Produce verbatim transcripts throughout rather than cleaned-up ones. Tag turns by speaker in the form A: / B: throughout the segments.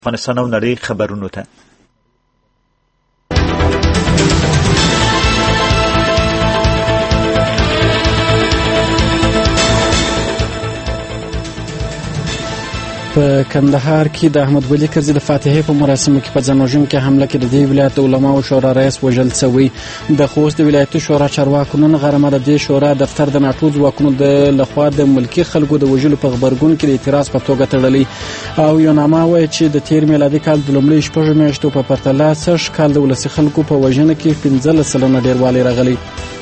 A: افغانستان او نړۍ خبرونو ته.
B: په کندهار کې د احمد ولي کرزي د فاتحې په مراسمو کې په ځانوژن کې حمله کې د دې ولایت علماو شورا رئیس وژل شوی. د خوست ولایتي شورا چارواکو نن غرمه د دې شورا دفتر د ناټو ځواکونو د لخوا د ملکي خلکو د وژلو په غبرګون کې د اعتراض په توګه تړلی. او یو نامه وایي چې د تیر میلادي کال د لومړۍ شپږو میاشتو په پرتله سږ کال د ولسي خلکو په وژنه کې پنځلس سلنه ډېروالی راغلی.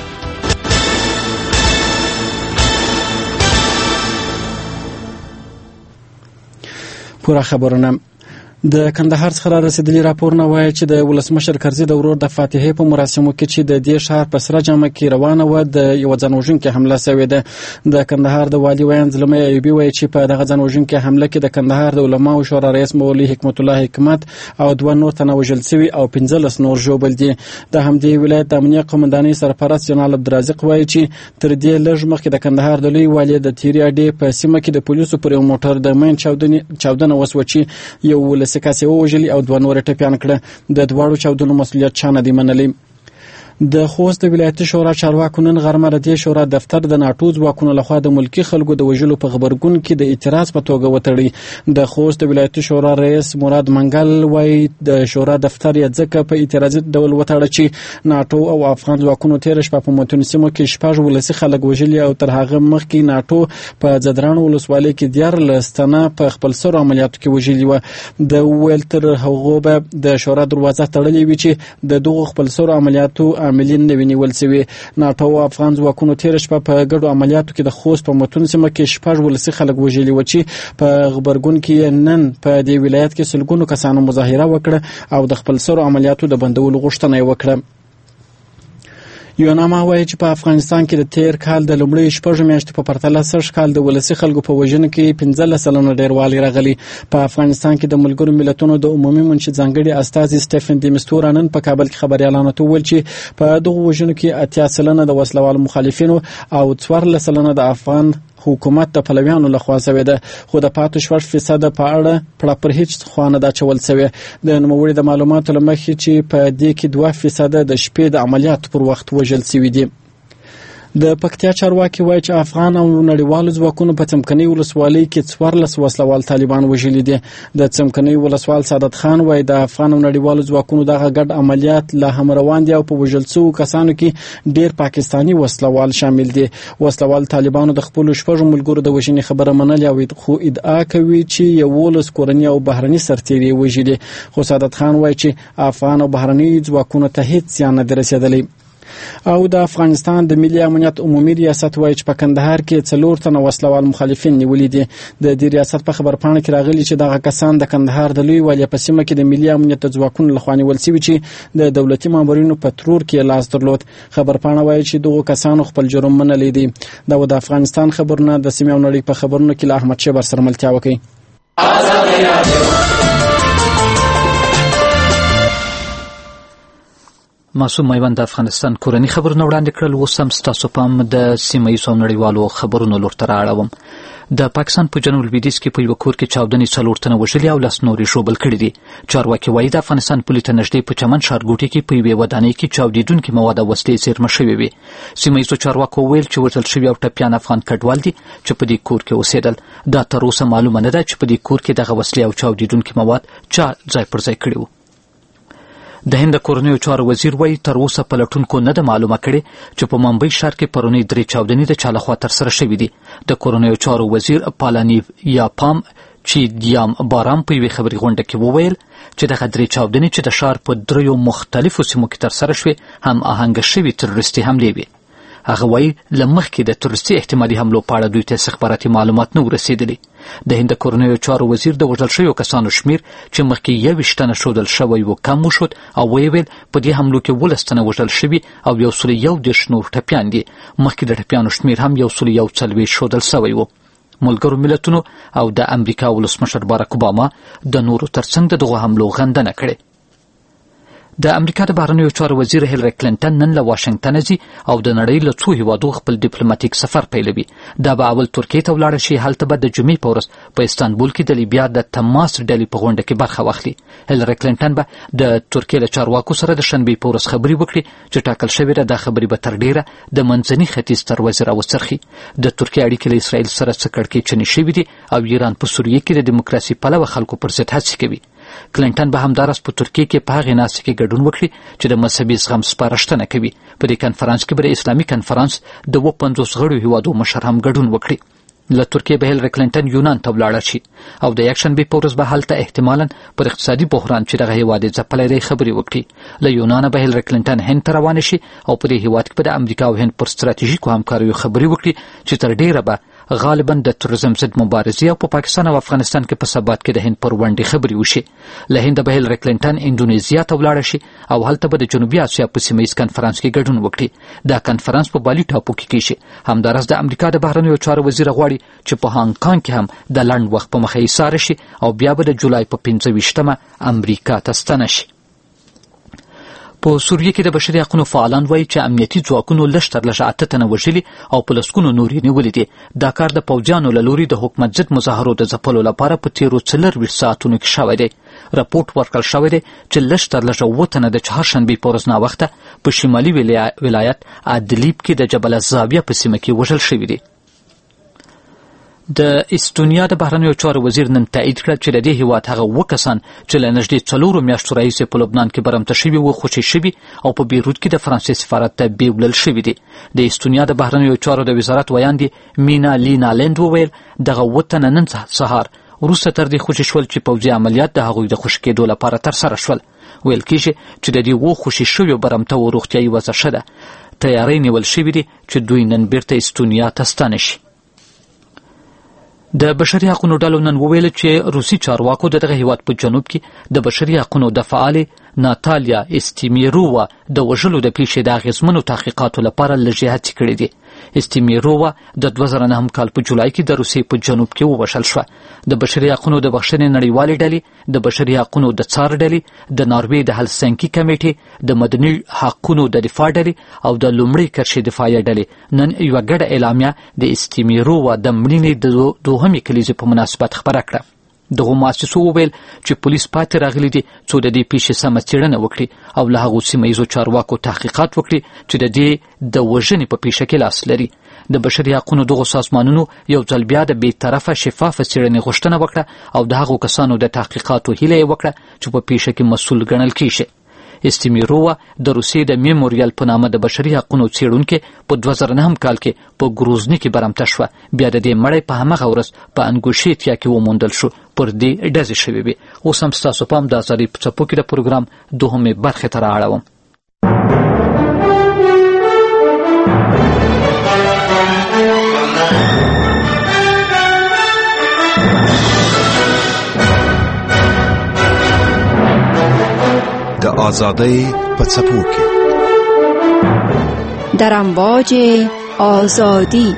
B: پورا خبرونه د کندهار څخه را رسیدلي راپورونه وایي چې د ولسمشر کرزي د ورور د فاتحې په مراسمو کې چې د دې ښار په سره جامه کې روانه وه د یوه ځانوژونکې حمله سوې ده. د کندهار د والي ویاند زلمی ایوبي وایي چې په دغه ځانوژونکې حمله کې د کندهار د علماو شورا رئیس مولوي حکمت الله حکمت او دوه نور تنه وژل سوي او پنځلس نور ژوبل دي. د همدې ولایت د امنیه قومندانۍ سرپرست جنرال عبدالرازق وایي چې تر دې لږ مخکې د کندهار د لوی والي د تیرې اډې په سیمه کې د پولیسو پر یو موټر د مین چاودنه وسوه چې یو ولسي وژلي او دوه نور ټپیان کړه. د دواړو چاودنو مسؤلیت چا نه دی منلی. د خوست ولایتي شورا چارواکو نن غرمه د دې شورا دفتر د ناټو ځواکونو لخوا د ملکي خلکو د وژلو په غبرګون کې د اعتراض په توګه وتړي. د خوست ولایتي شورا رئیس مراد منګل وایي د شورا دفتر یې ځکه په اعتراضي ډول وتړه چې ناټو او افغان ځواکونو تېره شپه په متون سیمو کې شپږ ولسي خلک وژلي او تر هغه مخکې ناټو په ځدراڼو ولسوالۍ کې دیارلس تنه په خپل سرو عملیاتو کې وژلي وه. د وویل تر هغو به د شورا دروازه تړلې وي چې د دغو خپل سرو عملیاتو عاملین نه وي نیول سوي. ناټو او افغان ځواکونو تېره شپه په ګډو عملیاتو کې د خوست په متون سیمه کې شپږ ولسي خلک وژلي وه چې په غبرګون کې نن په دې ولایت کې سلګونو کسانو مظاهره وکړه او د خپل سرو عملیاتو د بندولو غوښتنه یې وکړه. یو نامه وایي چې په افغانستان کې د تیر کال د لومړۍ شپږو میاشتو په پرتله سږ کال د ولسي خلکو په وژنه کې پنځلس سلنه ډېروالی راغلی. په افغانستان کې د ملګرو ملتونو د عمومي منشي ځانګړي استازي سټیفن دي مستورا نن په کابل کې خبریالانو ته وویل چې په دغو وژنو کې اتیا سلنه د وسلوالو مخالفینو او څوارلس سلنه د افغان حکومت د پلویانو لخوا سوې ده، خو د پاتې شپږ فیصده په اړه پړه پر هیڅ خوا نه ده اچول سوې. د نوموړي د معلوماتو له مخې چې په دې کې دوه فیصده د شپې د عملیاتو پر وخت وژل سوي دي. د پکتیا چارواکي وایي چې افغان او نړیوالو ځواکونو په څمکنۍ ولسوالۍ کې څوارلس وسلوال طالبان وژلي دي. د څمکنۍ ولسوال سعادت خان وایي د افغان او نړیوالو ځواکونو دغه ګډ عملیات لا هم روان دي او په وژل شوو کسانو کې ډېر پاکستاني وسلوال شامل دي. وسلوال طالبانو د خپلو شپږو ملګرو د وژنې خبره منلې او خو ادعا کوي چې یولس کورني او بهرني سرتېري یې وژلي. خو سعادت خان وایي چې افغان او بهرني ځواکونو ته هیڅ زیان نه دی رسېدلی. او د افغانستان د ملي امنیت عمومي ریاست وایي چې په کندهار کې څلور تنه وسلوال مخالفین نیولي دي. د دې ریاست په خبرپاڼه کې راغلي چې دغه کسان د کندهار د لوی والي په سیمه کې د ملي امنیت ځواکونو لخوا نیول سوي چې د دولتي مامورینو په ترور کې لاس درلود. خبرپاڼه وایي چې دغو کسانو خپل جرم منلی دی. دا د افغانستان خبرونه د سیمې او نړۍ په خبرونو کې له احمد شیبر سره ملتیا وکړي.
C: معصوم میوند د افغانستان کورني خبرونه وړاندې کړل. اوس هم ستاسو پام د سیمه ییزو او نړیوالو خبرونو لور ته رااړوم. د پاکستان په جنوب لویدیځ کې په یوه کور کې چاودنې څلور تنه وژلي او لس نورې ژوبل کړي دي. چارواکي وایي د افغانستان پولې ته نږدې په چمن ښارګوټي کې په یوې ودانۍ کې چاودېدونکي مواد او وسلې زیرمه شوې وې. سیمه ییزو چارواکو وویل چې وژل شوي او ټپیان افغان کډوال دي چې په دې کور کې اوسېدل. دا تر اوسه معلومه نه ده چې په دې کور کې دغه وسلې او چاودېدونکي مواد چا ځای پر ځای کړي وو. د هند کورنیو چارو وزیر وایي تر اوسه پلټونکو نه ده معلومه کړې چې په ممبۍ ښار کې پرونی درې چاودنې د چا لخوا ترسره شوي دي. د کورنیو چارو وزیر پالانی یاپام چې دیام بارام په یوې خبري غونډه کې وویل چې دغه درې چاودنې چې د ښار په دریو مختلفو سیمو کې ترسره شوې هم آهنګه شوي تروریستي حملې وې. هغه وایي له مخکې د تروریستي احتمالي حملو په اړه دوی ته استخباراتي معلومات نه ورسېدلي. د هند کورنیو چارو وزیر د وژل شویو کسانو شمیر چې مخکې یویشت تنه ښودل شوی و کم وښود او ویې ویل په دې حملو کې ولس تنه وژل شوي او یو سل یو دېرش نور ټپیان دي. مخکې د ټپیانو شمیر هم یو سل یو څلوېښت ښودل شوی و. ملګرو ملتونو او د امریکا ولسمشر باراک اوباما د نورو ترڅنګ د دغو حملو غندنه کړې. د امریکا د بهرنیو چارو وزیر هیلری کلینټن نن له واشنګټن ځي او د نړۍ له څو هیوادو خپل ډیپلوماټیک سفر پیلوي. دا به اول ترکیې ته ولاړ شي، هلته به د جمعې په ورځ په استانبول کې د لیبیا د تماس ډلې په غونډه کې برخه واخلي. هیلری کلینټن به د ترکیې له چارواکو سره د شنبې په ورځ خبرې وکړي چې ټاکل شوې ده. دا خبرې به تر ډیره د منځني ختیځ تر وزیر راوڅرخي. د ترکیې اړیکې له اسرائیل سره څه کړکېچنې شوي دي او ایران په سوریه کې د دیموکراسي پلوه خلکو پر ضد هڅې کوي. کلینټن به همداراز په ترکیې کې په هغې ناستې کې ګډون وکړي چې د مذهبي زغم سپارښتنه کوي. په دې کنفرانس کې به د اسلامي کنفرانس د اووه پنځوس غړو هیوادو مشر هم ګډون وکړي. له ترکیې به هیلری کلینټن یونان ته ولاړه شي او د یکشنبې په ورځ به هلته احتمالاً پر اقتصادي بحران چې دغه هیواد یې ځپلی دی خبرې وکړي. له یونانه به هیلری کلینټن هند ته روانه شي او په دې هیواد کې به د امریکا او هند پر ستراتیژیکو همکاریو خبرې وکړي چې تر ډیره به غالبا د تروریزم ضد مبارزې او په پا پاکستان او افغانستان کې په ثبات کې د هند پر ونډې خبرې وشي. له هنده به هیلری کلینټن اندونیزیا ته ولاړه شي او هلته به د جنوبي اسیا په سیمه ییز کنفرانس کې ګډون وکړي. دا کنفرانس په بالي ټاپو کې کیږي. همداراز د امریکا د بهرنیو چارو وزیر غواړي چې په هانګ کانګ کې هم د لنډ وخت په مخه ایساره شي او بیا به د جولای په پنځه ویشتمه امریکا ته ستنه شي. په سوریه کې د بشري حقونو فعالان وایي چې امنیتي ځواکونو لږ تر لږه اته تنه وژلي او په لسګونو نور یې نیولي دي. دا کار د پوځیانو له لوري د حکومت ضد مظاهرو د ځپلو لپاره په تیرو څلرویشت ساعتونو کې شوی دی. راپورټ ورکړل شوی دی چې لږ تر لږه اووه تنه د چهارشنبې په ورځ ناوخته په شمالي ولایت ادلیب کې د جبل الزاویه په سیمه کې وژل شوي دي. د استونیا د بهرنیو چارو وزیر نن تایید کړه چې د دې هیواد هغه اووه کسان چې له نږدې څلورو میاشتو راهیسې په لبنان کې برمته شوي وو خوشي شوي او په بیروت کې د فرانسې سفارت ته بیولل شوي دي. د استونیا د بهرنیو چارو د وزارت ویاندې مینا لینالند وویل دغه اووه تنه نن سهار وروسته تر دې خوشي شول چې پوځي عملیات د هغوی د خوشي کېدو لپاره ترسره شول. ویل کېږي چې د دې اووه خوشي شویو برمته و روغتیایي وضع ښه ده. تیاری نیول شوي دي چې دوی نن بیرته استونیا ته ستانه شي. د بشري حقونو ډلو نن وویل چې روسي چارواکو د دغه هیواد په جنوب کې د بشري حقونو د فعالې ناتالیا استیمیرووا د وژلو د پیښې د اغېزمنو تحقیقاتو لپاره لږې هڅې کړې دي. استیمیرووا د دوه زره نهم کال په جولای کې د روسیې په جنوب کې ووژل شوه. د بشري حقونو د بخښنې نړیوالې ډلې، د بشري حقونو د څار ډلې، د ناروې د هلسنکي کمیټې، د مدني حقونو د دفاع ډلې او د لومړۍ کرښې دفاعیه ډلې نن یوه ګډه اعلامیه د استیمیرووا د مړینې د دوهمې کلیزې په مناسبت خپره کړه. دغو مؤسسو وویل چې پولیس پاتې راغلي دي څو د دې پیښې سمه څېړنه وکړي او له هغو سیمه ییزو چارواکو تحقیقات وکړي چې د دې د وژنې په پیښه کې لاس لري. د بشري حقونو دغو سازمانونو یو ځل بیا د بېطرفه شفافه څېړنې غوښتنه وکړه او د هغو کسانو د تحقیقاتو هیله یې وکړه چې په پیښه کې مسؤل ګڼل کیږي. استیمیرووا د روسیې د میموریال په نامه د بشري حقونو څېړونکې په دوه زره نهم کال کې په ګروزني کې برمته شوه. بیا د دې مړی په همغه ورځ په انګوشیتیا کې وموندل شو. پر دې ډزې شوې وې. اوس هم ستاسو پام د ازادۍ په څپو کې د پروګرام دوهمې برخې ته رااړوم.
D: د آزادۍ په څپو کې
E: در امواج آزادی.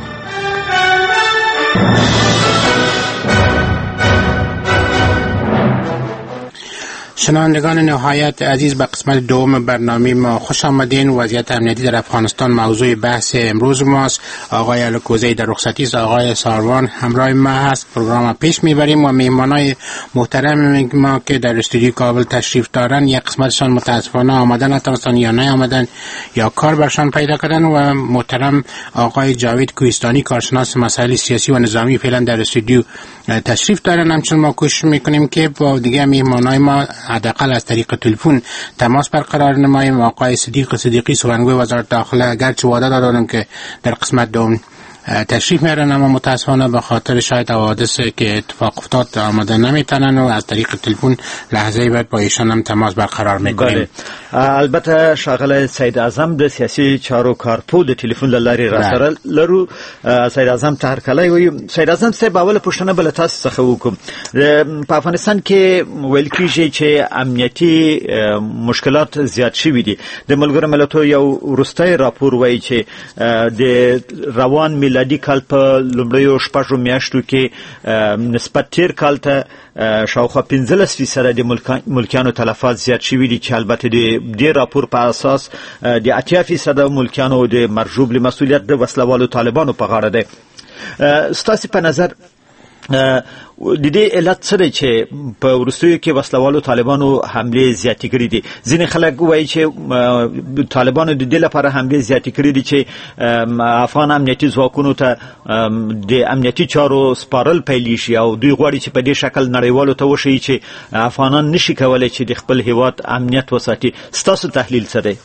F: شنوندگان نهایت عزیز، به قسمت دوم برنامه ما خوش آمدین. وضعیت امنیتی در افغانستان موضوع بحث امروز ماست. آقای الکوزی در رخصتی است، آقای ساروان همراه ما هست. پروگرام پیش میبریم و مهمانای محترم ما که در استودیو کابل تشریف دارن یک قسمتشان متاسفانه آمدن نتونستن یا نیامدن یا کار برشان پیدا کردن و محترم آقای جاوید کوهستانی کارشناس مسائل سیاسی و نظامی فعلا در استودیو تشریف دارن. همچنین ما کوشش میکنیم که با دیگه مهمانای ما حداقل از طریق تلفن تماس برقرار نماییم. آقای صدیق صدیقی سخنگوی وزارت داخله اگرچه وعده دادن که در قسمت دوم تشریف میارن، اما متاسفانه به خاطر شاید حوادثی که اتفاق افتاد آمده نمیتونن و از طریق تلفن لحظه بعد با ایشان هم تماس برقرار میکنیم.
A: البته شاغله سید اعظم د سیاسي چارو کارپو د ټلیفون لاري را سره لرو. سید اعظم طاهر کلی وي. سید اعظم صاحب اوله پوښتنه بل تاسو څخه وکم. په افغانستان کې ویل کیږي چې امنیتي مشکلات زیات شوي دي. د ملګرو ملتونو یو وروستي راپور وایي چې د روان میلادي کال په لومړیو شپږو میاشتو کې نسبت تیر کال ته شاوخوا پنځلس فیصده د ملکیانو تلفات زیات شوي دي چې البته د دې راپور په اساس د اتیا فیصده ملکیانو د مرجوب له مسؤلیت د وسلوالو طالبانو په غاړه دی. ستاسو په نظر د دې علت څه دی چې په وروستیو کې وسلوالو طالبانو حمله زیاتې کړې دي؟ ځینې خلک وایي چې طالبانو د دې لپاره حمله زیاتې کړې دي چې افغان امنیتي ځواکونو ته د امنیتي چارو سپارل پیل شي او دوی غواړي چې په دې شکل نړیوالو ته وښیي چې افغانان نشي کولی چې د خپل هیواد امنیت وساتي. ستاسو تحلیل څه دی؟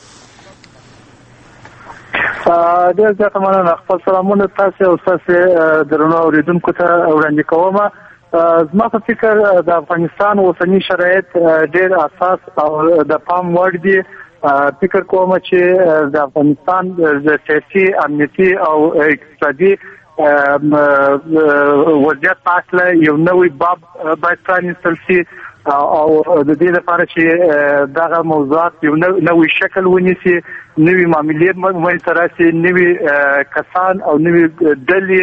G: ډېر زیاته مننه. خپل سلامونه تاسو او تاسو درنو اوریدونکو ته وړاندې کوم. زما په فکر د افغانستان اوسنی شرایط ډېر اساس او د پام وړ دي. فکر کوم چې د افغانستان د سیاسي امنیتي او اقتصادي وضعیت په اړه یو نوی باب باید پرانیستل شي او د دې لپاره چې دغه موضوعات یو نوی شکل ونیسي، نوی معاملې منځته راشي، نوی کسان او نوی ډلې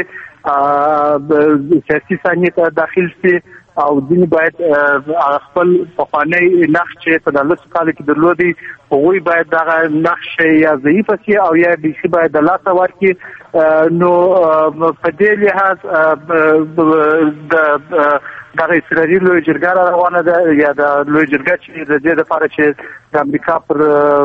G: سیاسي صحنې ته داخل شي او ځینې باید خپل پخوانی نقش چې په دولس کال کې درلودي هغوی باید دغه نقش یا ضعیف شي او یا بیخي باید د لاسه ورکړي. نو په دې لحاظ د دغه اسرائیلي لویه جرګه روانه ده یا د لویه جرګه چې د دې لپاره چې د امریکا پر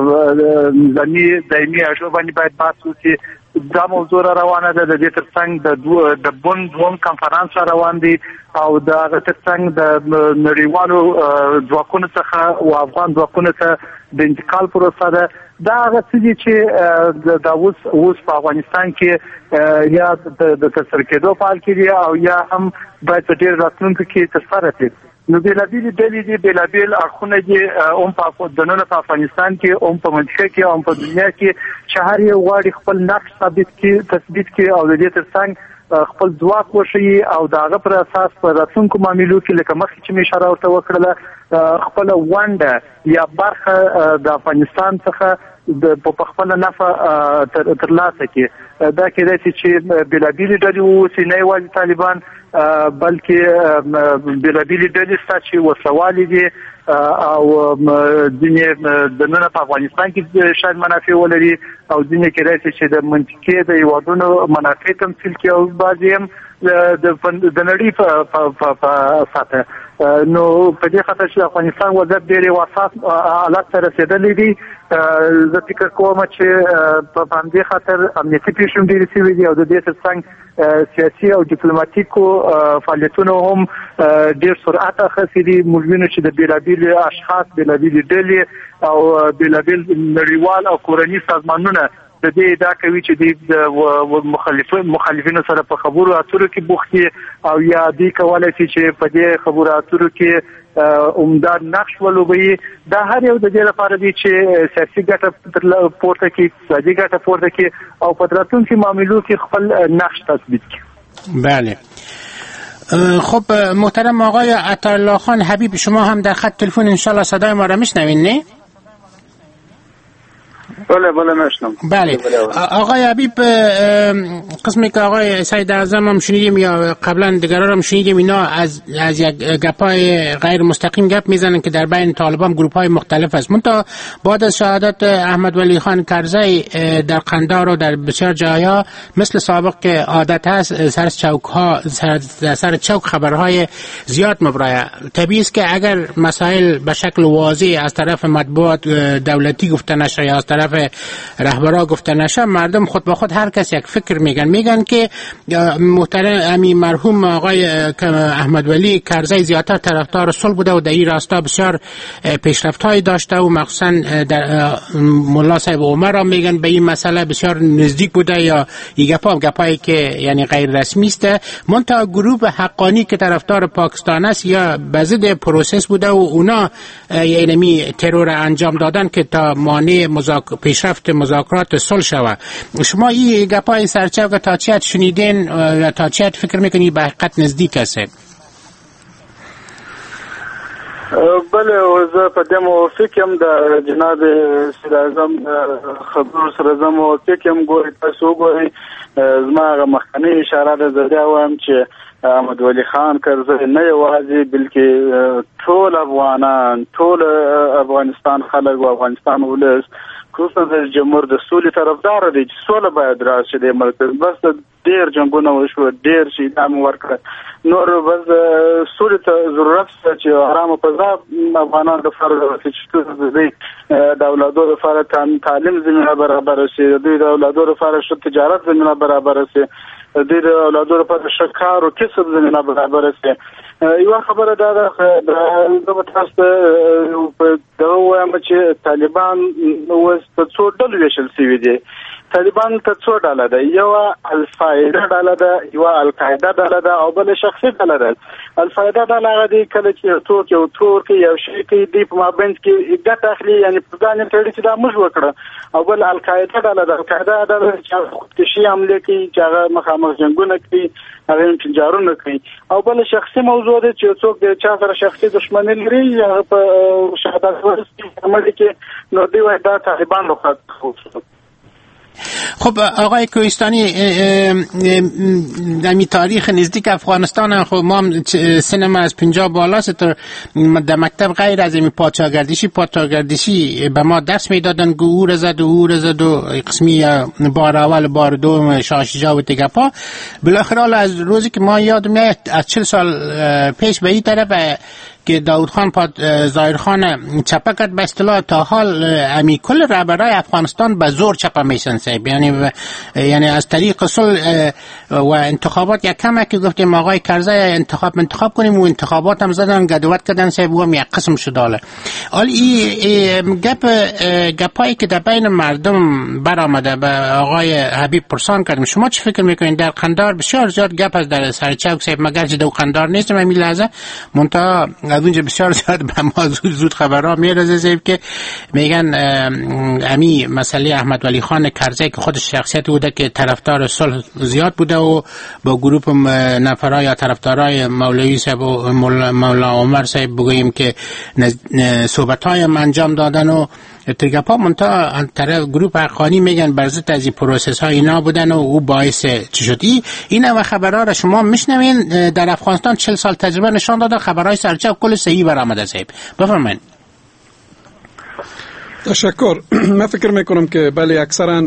G: نظامي دایمي اجنډا باندې باید بحث وشي، دا موضوع روانه ده. د دې ترڅنګ د د بون دوم کانفرنس روان دي او د هغه ترڅنګ د نړیوالو ځواکونو څخه او افغان ځواکونو ته د انتقال پروسه ده. دا هغه څه دي چې د اوس اوس په افغانستان کې یا د ترسره کېدو په حال کې دي او یا هم باید په ډېر راتلونکو کې ترسره شي. نو بېلابېلې ډلې دي، بېلابېل اړخونه دي هم په دننه په افغانستان کې، هم په منطقه کې، هم په دنیا کې چې هر یو غواړي خپل نقش ثابت کړي تثبیت کړي او د دې ترڅنګ خپل ځواک وښیي او د هغه پر اساس په راتلونکو معاملو کې لکه مخکې چې مې اشاره ورته وکړله خپله ونډه یا برخه د افغانستان څخه په خپله نفع ترلاسه کړي. دا کېدای شي چې بېلابېلې ډلې واوسي، نه یوازې طالبان بلکې بېلابېلې ډلې شته چې وسلوالې دي او ځینې دننه په افغانستان کې شاید منافع ولري او ځینې کېدای شي چې د منطقې د هېوادونو منافع تمثیل کړي او بعضې هم د نړۍ په سطحه. نو په دې خاطر چې افغانستان وضعیت ډېر یو حساس حالت ته رسېدلی دی، زه فکر کوم چې په همدې خاطر امنیتي پېښې هم ډېرې شوي دي او د دې ترڅنګ سیاسي او ډیپلوماتیکو فعالیتونو هم ډېر سرعت اخیستی دي. موږ وینو چې د بېلابېلو اشخاص، بېلابېلې ډلې او بېلابېل نړیوال او کورني سازمانونه د دې ادعا کوي چې د مخالفینو سره په خبرو اترو کې بوخت دي او یا دوی کولی شي چې په دې خبرو اترو کې عمده نقش ولوبوي. دا هر یو د دې لپاره دی چې سیاسي ګټه پورته کړي، اقتصادي ګټه پورته کړي او په راتلونکو معاملو کې خپل نقش تثبیت کړي.
F: بله. خب محترم آقای عطاالله خان حبیب، شما هم در خط تلفن انشالله صدای ما را میشنوین نه؟
H: بله بله میشنم.
F: بله آقای حبیب، قسمی که آقای سید اعظم هم شنیدیم یا قبلا دیگران هم شنیدیم اینا از از یک گپای غیر مستقیم گپ میزنن که در بین طالبان گروپ های مختلف است. منتها بعد از شهادت احمد ولی خان کرزی در قندهار و در بسیار جاها مثل سابق که عادت هست سر چوک ها سر, سر چوک خبرهای زیاد مبرایه. طبیعی است که اگر مسائل به شکل واضح از طرف مطبوعات دولتی گفته نشه یا از طرف رهبرا گفته نشه، مردم خود به خود هر کس یک فکر میگن میگن که محترم امی مرحوم آقای احمد ولی کرزی زیادتر طرفدار صلح بوده و در این راستا بسیار پیشرفت‌هایی داشته و مخصوصا در ملا صاحب عمر هم میگن به این مسئله بسیار نزدیک بوده یا این گپا هم گپایی که یعنی غیر رسمی است. منتها گروه حقانی که طرفدار پاکستان است یا بزد پروسس بوده و اونا یعنی ترور انجام دادن که تا مانع مذاکره پیشرفت مذاکرات صلح شود. شما این گپای سرچوک تا چیت شنیدین یا تا چیت فکر میکنید به حقیقت نزدیک است؟
H: بله وزه په دې موافق یم د جناب سید اعظم خبرو سره زه موافق یم. ګورئ تاسو وګورئ زما هغه مخکنۍ اشاره ده زه بیا وایم چې احمد ولي خان کرزی نه یوازې بلکې ټول افغانان ټول افغانستان خلک او افغانستان ولس خصوصا د جمهور د سولې طرفدار دي چې سوله باید راشي د ملک. بس ډېر جنګونه وشو ډېر شي دام ورکړه نور بس سولې ته ضرورت شته چې آرام فضا افغانان د فرض چې د اولادو لپاره تعلیم زمینه برابر شي دوی د اولادو لپاره ښه تجارت زمینه برابر شي دوی د اولادو لپاره ښه کار او کسب زمینه برابر شي. یو خبره دا ده د تاسو په دغه وایم چې طالبان اوس په څو ډلو ویشل شوي دي. طالبان ته څو ډله ده، یو الفایده ډله ده، یو القاعده ډله ده او بل شخصي ډله ده. الفایده ډله هغه دی کله چې څوک یو تور کې یو شی کې دی په مابین کې ګټه اخلي یعنی په ځان یې تړي چې دا موږ وکړه. او بل القاعده ډله ده، القاعده ډله چې خودکشي حمله کوي چې هغه مخامخ جنګونه کوي هغه انفجارونه کوي. او بل شخصي موضوع ده چې څوک د چا سره شخصي دښمني لري هغه په شهادت ورسي عمل کې نو دی وای دا طالبان لخوا خو.
F: خب آقای کوهستانی در تاریخ نزدیک افغانستان خب ما سینما از پنجاه بالاست در مکتب غیر از این پادشاهگردشی پادشاهگردشی به ما درس میدادن که او رزد و او رزد و قسمی بار اول بار دوم شاشجا و تگپا. بالاخره از روزی که ما یاد میاد از چل سال پیش به این طرف که داود خان پاد ظاهر خان چپه کرد به اصطلاح تا حال امی کل رهبرای افغانستان به زور چپه میشن صاحب، یعنی یعنی از طریق صلح و انتخابات یک کمه که گفتیم آقای کرزی انتخاب انتخاب کنیم و انتخابات هم زدن گدوت کردن صاحب و هم یک قسم شده. حالا این گپ گپایی که در بین مردم برآمده به آقای حبیب پرسان کردیم، شما چه فکر میکنید؟ در قندار بسیار زیاد گپ از در سرچوک صاحب مگر چه دو قندار نیست همین لحظه منتها از اونجا بسیار زیاد به ما زود زود خبرها میرسه زیب که میگن امی مسئله احمد ولی خان کرزی که خودش شخصیت بوده که طرفدار صلح زیاد بوده و با گروپ نفرای یا طرفدارای مولوی صاحب و مولا عمر صاحب بگوییم که صحبت‌های انجام دادن و ترگپا منتها طرف گروپ حقانی میگن برزت از این پروسس ها اینا بودن و او باعث چی شد. این و خبرها را شما میشنوین در افغانستان چهل سال تجربه نشان داده خبرهای سرچاپ کل صحیح برآمده صاحب. بفرمایید.
B: تشکر. من فکر میکنم که بله اکثرا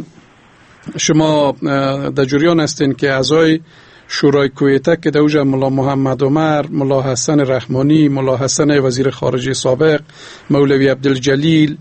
B: شما در جریان هستین که اعضای شورای کویته که دوجه ملا محمد عمر، ملا حسن رحمانی، ملا حسن وزیر خارجه سابق، مولوی عبدالجلیل،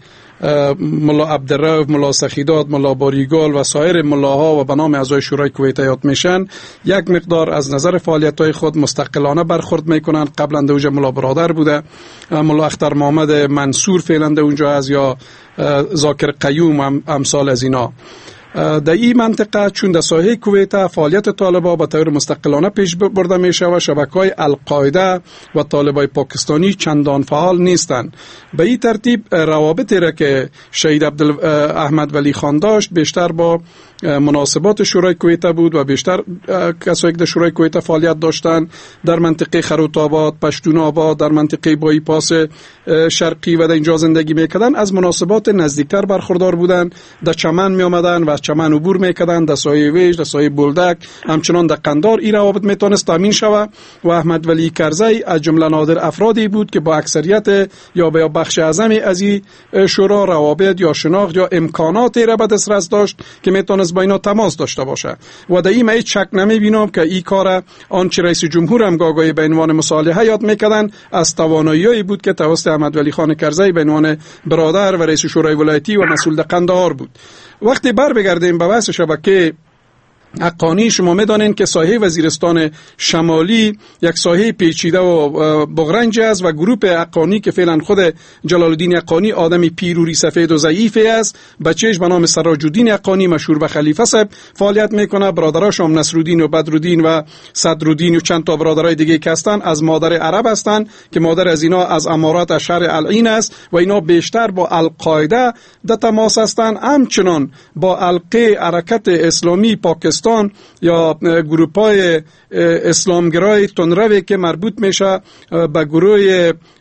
B: ملا عبدالرؤف، ملا سخیدات، ملا باریگال و سایر ملاها و به نام اعضای شورای کویته یاد میشن، یک مقدار از نظر فعالیت‌های خود مستقلانه برخورد میکنن. قبلا دوجه ملا برادر بوده، ملا اختر محمد منصور فعلا اونجا از یا ذاکر قیوم امثال از اینا. در این منطقه چون در ساحه کویت فعالیت طالبان به طور مستقلانه پیش برده میشه و شبکه‌های القاعده و طالبای پاکستانی چندان فعال نیستند. به این ترتیب روابطی را که شهید عبد احمد ولی خان داشت بیشتر با مناسبات شورای کویت بود و بیشتر کسایی که در شورای کویت فعالیت داشتن در منطقه خروط‌آباد، پشتون آباد، در منطقه بایپاس شرقی و در اینجا زندگی میکردن از مناسبات نزدیکتر برخوردار بودن. در چمن می آمدن و از چمن عبور میکردن، در سایه ویژ، در سایه بولدک، همچنان در قندار این روابط میتونست تامین شود و احمد ولی کرزی از جمله نادر افرادی بود که با اکثریت یا با بخش اعظمی از این شورا روابط یا شناخت یا امکاناتی را به دسترس داشت که میتونست با اینا تماس داشته باشه. و در این هیچ شک نمیبینم که این کار آنچه رئیس جمهور هم گاگای به عنوان مصالحه یاد میکردن از توانایی بود که توسط احمد ولی خان کرزی به عنوان برادر و رئیس شورای ولایتی و مسئول قندهار بود. وقتی بر بگردیم به بحث شبکه حقانی، شما میدانید که ساحه وزیرستان شمالی یک ساحه پیچیده و بغرنج است و گروه حقانی که فعلا خود جلال الدین حقانی آدمی پیروری سفید و ضعیفی است، بچهش به نام سراج الدین حقانی مشهور به خلیفه صاحب فعالیت میکنه. برادراش هم نصرالدین و بدرالدین و صدرالدین و چند تا برادرای دیگه که هستن از مادر عرب هستند که مادر از اینا از امارات شهر العین است و اینا بیشتر با القاعده در تماس هستند، همچنان با القه حرکت اسلامی پاکستان یا گروپ‌های اسلامگرای تندروی که مربوط میشه به گروه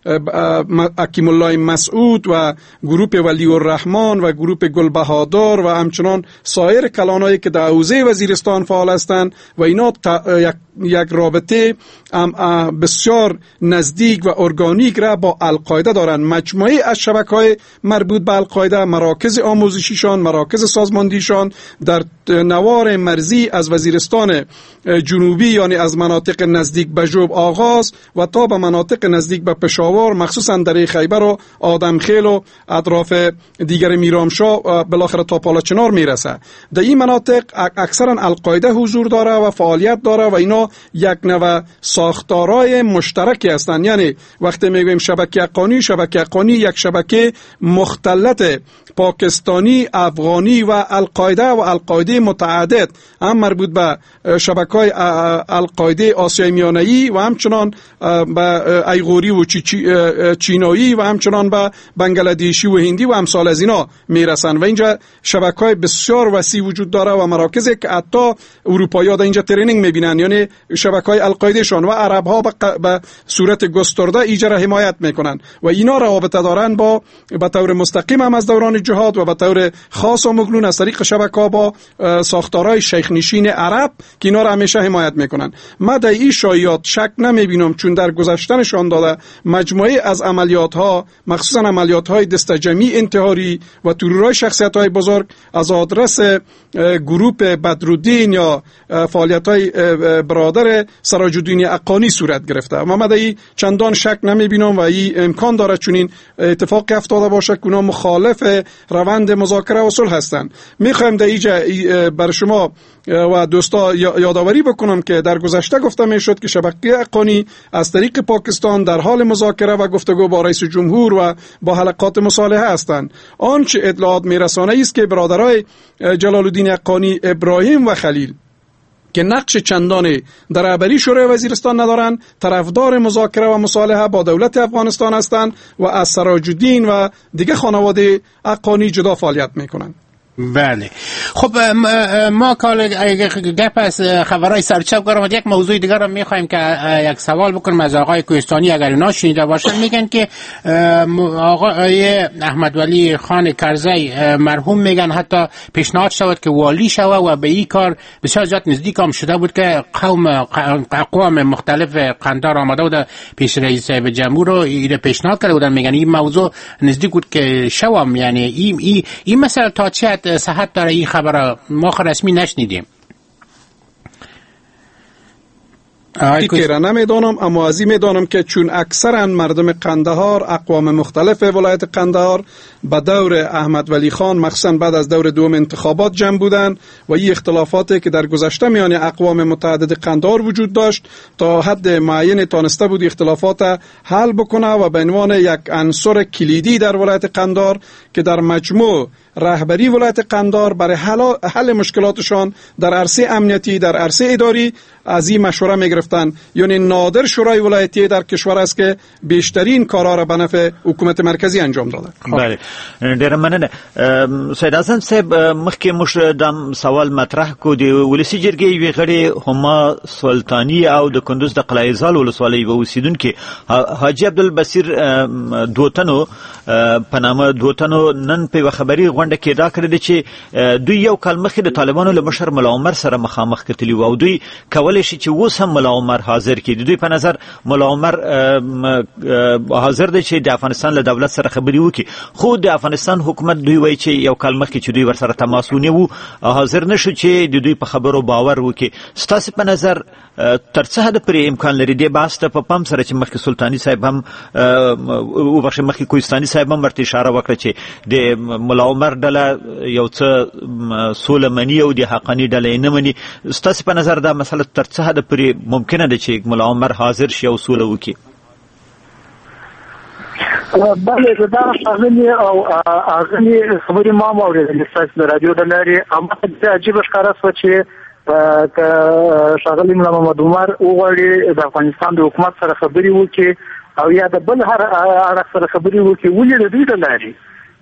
I: حکیم الله مسعود و گروه ولی الرحمن و گروه گل بهادر و همچنان سایر کلانایی که در حوزه وزیرستان فعال هستند و اینا یک یک رابطه بسیار نزدیک و ارگانیک را با القاعده دارند. مجموعه از شبکه‌های مربوط به القاعده، مراکز آموزشیشان، مراکز سازماندیشان در نوار مرزی از وزیرستان جنوبی، یعنی از مناطق نزدیک به جوب آغاز و تا به مناطق نزدیک به پشاور، مخصوصا در خیبر و آدمخیل و اطراف دیگر میرامشاه بالاخره تا پالاچنار میرسه. در این مناطق اکثرا القاعده حضور داره و فعالیت داره و اینا یک نوع ساختارهای مشترکی هستند. یعنی وقتی میگویم شبکه حقانی، شبکه حقانی یک شبکه مختلط پاکستانی، افغانی و القاعده و القاعده متعدد، هم مربوط به شبکه‌های القاعده آسیای میانه‌ای و همچنان به ایغوری و چینایی و همچنان به بنگلادیشی و هندی و امثال از اینا میرسن و اینجا شبکه‌های بسیار وسیع وجود داره و مراکزی که حتی اروپایی‌ها در اینجا ترینینگ میبینن، یعنی شبکه‌های القاعده شان و عرب‌ها به صورت گسترده ایجا را حمایت میکنن و اینا رابطه دارن با به طور مستقیم هم از دوران جهاد و به طور خاص و مگنون از طریق شبکه‌ها با ساختارهای شیخ نشین عرب که اینا را همیشه حمایت میکنن. ما در این شایعات شک نمیبینم، چون در گذشته نشان داده مجموعه از عملیات ها، مخصوصا عملیات های دست جمعی انتحاری و ترورهای شخصیت های بزرگ از آدرس گروه بدرالدین یا فعالیت های برادر سراج الدین حقانی صورت گرفته. ما در این چندان شک نمیبینم و این امکان داره چون این اتفاقی افتاده باشه که اونا مخالف روند مذاکره و صلح هستند. میخوایم در اینجا بر شما و دوستا یادآوری بکنم که در گذشته گفته میشد که شبکه حقانی از طریق پاکستان در حال مذاکره و گفتگو با رئیس جمهور و با حلقات مصالحه هستند. آنچه اطلاعات میرسانه است که برادرای جلال الدین حقانی، ابراهیم و خلیل که نقش چندانی در رهبری شورای وزیرستان ندارند، طرفدار مذاکره و مصالحه با دولت افغانستان هستند و از سراج الدین و دیگه خانواده حقانی جدا فعالیت میکنند.
F: بله، خب ما کال گپ از خبرهای سرچپ کردم و یک موضوع دیگر رو میخوایم که یک سوال بکنم از آقای کوهستانی اگر اینا شنیده باشن. میگن که آقای احمد ولی خان کرزی مرحوم میگن حتی پیشنهاد شود که والی شود و به این کار بسیار زیاد نزدیک هم شده بود که قوم اقوام مختلف قندار آمده بود پیش رئیس جمهور رو این پیشنهاد کرده بودن. میگن این موضوع نزدیک بود که شوم، یعنی این این این مسئله تا چه حد صحت داره؟ این خبر ما رسمی نشنیدیم.
I: که را نمیدانم، اما از این میدانم که چون اکثرا مردم قندهار، اقوام مختلف ولایت قندهار به دور احمد ولی خان مخصوصا بعد از دور دوم انتخابات جمع بودن و این اختلافاتی که در گذشته میان اقوام متعدد قندهار وجود داشت تا حد معین تانسته بود اختلافات حل بکنه و به عنوان یک عنصر کلیدی در ولایت قندهار که در مجموع رهبری ولایت قندهار برای حل, حل مشکلاتشان در عرصه امنیتی، در عرصه اداری از این مشوره میگرفتن. یعنی نادر شورای ولایتی در کشور است که بیشترین کارا را به نفع حکومت مرکزی انجام داده.
A: بله، ډیر مننه. سید اعظم صاحب مخکې موږ د سوال مطرح کو دی ولسی جرګې وی غړي هما سلطانی او د کندوز د قلعه زال ولسوالۍ و اوسیدونکو حاجی عبدالبصیر دوتنو په نامه دوتنو نن په خبري غونډه کې دا کړی چې دوی یو کال مخکې د طالبانو له مشر ملا عمر سره مخامخ کتلی او دوی کولای شي چې اوس هم ملا عمر حاضر کړي. دوی په نظر ملا عمر حاضر دی چې د افغانستان له دولت سره خبري وکړي، خو د افغانستان حکومت دوی وایي چې یو کال مخکې چې دوی ورسره تماس ونیو حاضر نشو چې د دوی په خبرو باور وکړي. ستاسو په نظر تر څه حد پرې امکان لري د باس ته په پام سره چې مخکې سلطانی صاحب هم او بخښه مخکې کوهستاني صاحب هم ورته اشاره وکړه چې د ملا عمر ډله یو څه سوله مني او د حقاني ډله نه مني؟ ستاسو په نظر دا مسله تر څه حد پرې ممکنه ده چې ملا عمر حاضر شي او سوله وکړي؟
G: بله، دا شاغلی او اغلی خبرې ما واورېدلې ستاسو د رادیو د لارې. اما څه عجیبه ښکاره شوه چې شاغلی ملا محمد عمر وغواړي د افغانستان د حکومت سره خبرې وکړي او یا د بل هر اړخ سره خبرې وکړي، ولې د دوی د لارې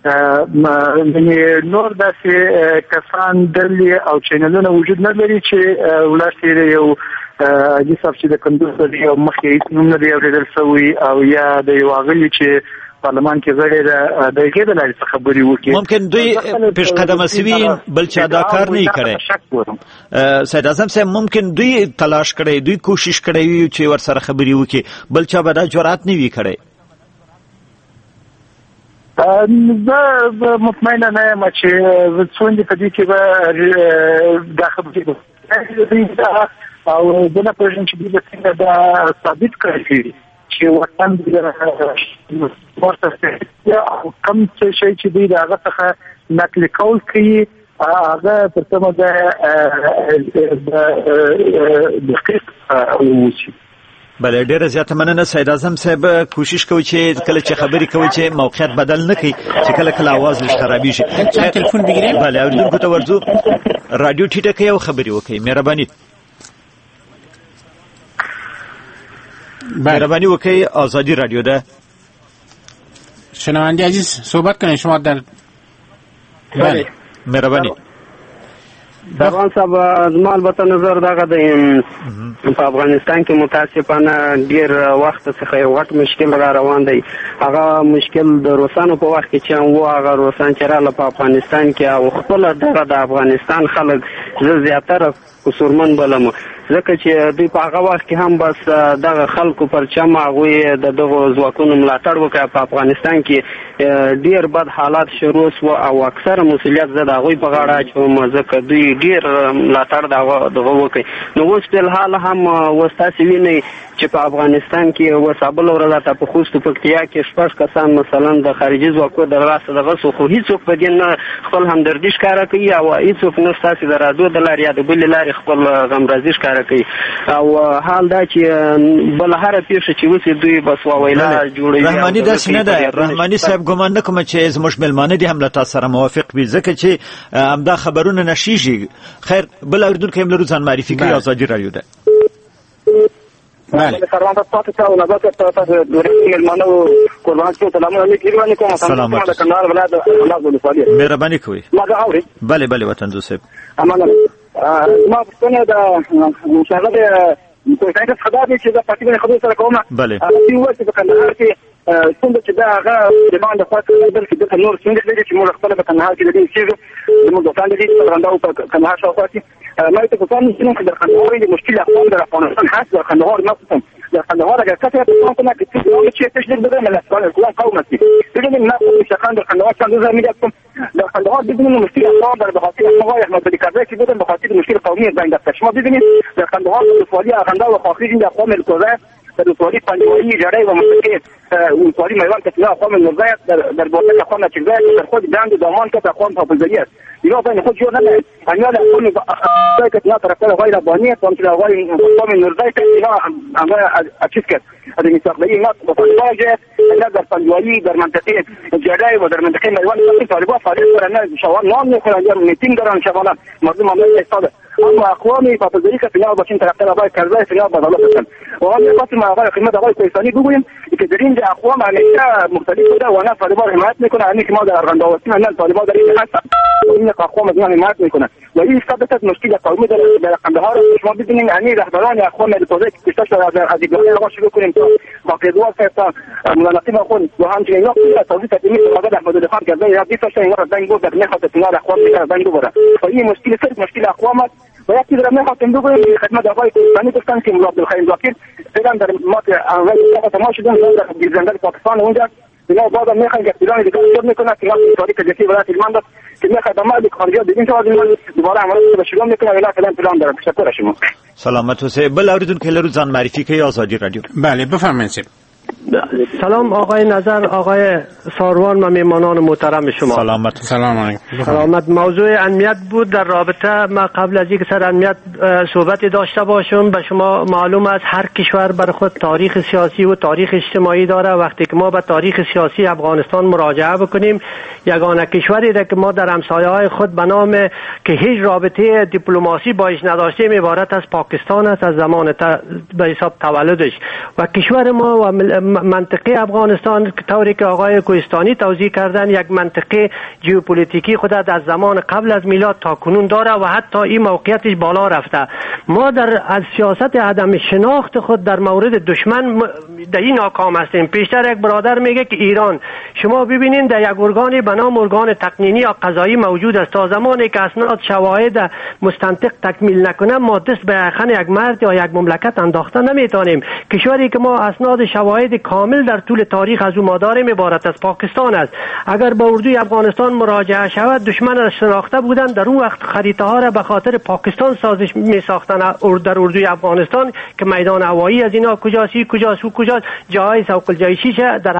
G: نور داسې کسان ډلې او چینلونه وجود نه لري چې ولاړ یو حاجي صاحب چې د کندوز دی او مخکې هیڅ نوم نه دی اورېدل شوی او یا د یو غلي چې پارلمان کې غړي د دغه د لارې خبري وکړي
A: ممکن دوی پیش قدم سوي بل چا دا کار نه کړي سید اعظم صاحب ممکن دوی تلاش کړي دوی کوشش کړي چې ور سره خبري وکړي بل چا به دا جرأت نه وی کړي
G: زه مطمئنه نه یم چې څومره په دې کې به دا خبرې او دنه پرېږدم چې دوی به څنګه دا ثابت کړي چې وطن دې او کوم څه شي چې دوی د هغه څخه نقل کول کوي هغه په کومه ده د اوسي
A: بله ډیره زیاته مننه سید اعظم صاحب کوشش کوي چې کله چې خبرې کوي چې موقعیت بدل نه کړي چې کله کله आवाज لږ خرابې شي
F: ټلیفون بګیرې
A: بله اوریدونکو ته ورځو رادیو ټیټه کوي او خبرې وکړي مهرباني مهربانی وکړئ آزادی رادیو ده
F: شنونده عزیز صحبت کنید شما در
G: بله
A: مهربانی
J: افغان صاحب زما البته نظر دغه د په افغانستان کې متاسفانه ډیر وخت څخه یو غټ مشکل را روان دی هغه مشکل د روسانو په وخت کې چې وو هغه روسان چې رااله په افغانستان کې او خپل دغه د افغانستان خلک زیاتره قصورمن بلم ځکه چې دوی په هغه وخت کې هم بس دغه خلکو پر چم هغه د دغه ځواکونو ملاتړ وکړ په افغانستان کې ډیر بد حالات شروع شو او اکثر مسولیت زده هغه په غاړه چې ځکه دوی ډیر ملاتړ دغه وکړي نو اوس په حال هم وستاسي ویني چې په افغانستان کې وسابل ورته په خوست پکتیا کې شپږ کسان مثلا د خارجي ځواکو د راسه دغه سو خو هیڅ په دې نه خپل همدردي ښکارا کوي او هیڅ نه ستاسي د رادیو د لارې د بل لارې خپل غمرازي ښکارا کوي او حال دا چې بل هر پیښه چې وسی دوی بس وایلا جوړوي
A: رحماني داس نه ده رحماني صاحب ګمان نه کوم چې زموږ ملمانه دي هم له تاسو سره موافق وي ځکه چې همدا خبرونه نشيږي خیر بل اردوونکو هم لرو ځان معرفي کوي آزادی رادیو ده
J: بله سلام تاسو ته او نظر تاسو د ملمانو قربان شو سلام علیکم و کوم
A: سلام
J: د کندهار ولایت الله دې فعالیت
A: مهرباني کوي
J: ما دا اوري
A: بله بله وطن دوست
J: امانه ما په څنګه دا مشاهده د کوم څه خبره دي چې دا پاتې خبره سره کومه
A: بله
J: چې وایي په کندهار کې څنګه چې دا هغه د باندې خاطر بلکې د نور څنګه دي چې موږ خپل په کندهار کې د دې چې موږ دوستان دي چې راندا په کندهار شاو خاطر ما ته په څنګه چې د کندهار د مشکله خپل د افغانستان حاصل د کندهار مثلا د کندهار هغه کته په څنګه کې چې څه چې د ملت سره کوم قومه دي دغه نه چې څنګه د کندهار څنګه زمينه کوم د کندهار د دې مشکله خپل د خاطر هغه احمد علي کاظمي چې د خاطر مشکله قومي باندې تشمه دي د کندهار د فعالیت اغنده او خاطرین د قوم الکوزه د فعالیت پنځوي جړای و مسکه او فعالیت میوان ته نه قوم النزاعات در بوته قوم چې در خود باندې دمان ته قوم په ځایت یو باندې خو جوړ نه انیا له قوم ځکه نه تر کله غیر افغاني قوم چې غوي قوم النزاعات نه هغه اچسکه د مستقبلي نه په واجه نه در پنځوي در منطقه جړای و در منطقه میوان ته طالبان فعالیت ورنه شوال نام نه کړل میټینګ درن شواله مردم عمل استاد اما اقوامي په ذریعہ کې نه بچین تر خپل بای کړای چې په دولت سره او هم پاتې ما غواړم خدمت هغه کوي بگویم که در این اقوام همیشه مختلف بوده و نه طالبان حمایت میکنه همین که ما در ارغنداوطن نه طالبان در این هست این اقوام از ما حمایت میکنه و این ثابت مشکل قومی در در قندهار شما ببینید یعنی رهبران اقوام التوزیع که کشته شده از از دیگران رو شروع کنیم تا با قیدوار تا مناقشه خود و همچنین نقطه توزیع تدریمی مقابل احمد الله خان کرده یا دیگه شش اینها دنگ بود در نخواد تنار اقوام دیگر دنگ بوده و این مشکل صرف مشکل اقوام است و یکی در نخواد تنگ بوده خدمت آقای ثانی گفتن که مولا عبدالخیر زاکر فعلا در ما اول ما شدیم در گیرزنده پاکستان اونجا بنا بعض میخوان که احترام دیگر شد میکنه که تاریخ جدی ولایت هلمند است که میخواد دماغ خارجی دیگه شود دوباره عملیات شروع میکنه ولی فعلا پلان داره تشکر شما
A: سلامت حسین بل اوریدون که لرو ځان معرفی کوي آزادی رادیو
F: بله بفرمایید
K: سلام آقای نظر آقای ساروان و میمانان محترم شما
A: سلامت
F: سلام علیکم
K: سلامت موضوع امنیت بود در رابطه ما قبل از اینکه سر امنیت صحبتی داشته باشم به شما معلوم است هر کشور بر خود تاریخ سیاسی و تاریخ اجتماعی داره وقتی که ما به تاریخ سیاسی افغانستان مراجعه بکنیم یگانه کشوری را که ما در همسایه های خود به نام که هیچ رابطه دیپلماسی باش نداشتیم عبارت از پاکستان است از زمان به حساب تولدش و کشور ما و منطقه افغانستان طوری که آقای کوهستانی توضیح کردن یک منطقه ژئوپلیتیکی خود در زمان قبل از میلاد تا کنون داره و حتی این موقعیتش بالا رفته. ما در از سیاست عدم شناخت خود در مورد دشمن در این ناکام هستیم. پیشتر یک برادر میگه که ایران، شما ببینید در یک ارگانی به نام ارگان تقنینی یا قضایی موجود است، تا زمانی که اسناد شواهد مستنطق تکمیل نکنه ما دست به یخن یک مرد یا یک مملکت انداخته نمیتونیم. کشوری که ما اسناد شواهد کامل در طول تاریخ از او ما داریم عبارت از پاکستان است. اگر به اردوی افغانستان مراجعه شود، دشمن را شناخته بودن، در اون وقت خریطه ها را به خاطر پاکستان سازش می ساختن در اردوی افغانستان که میدان هوایی از اینا کجاست، کجاست و کجاست، جای سوق الجیشیش در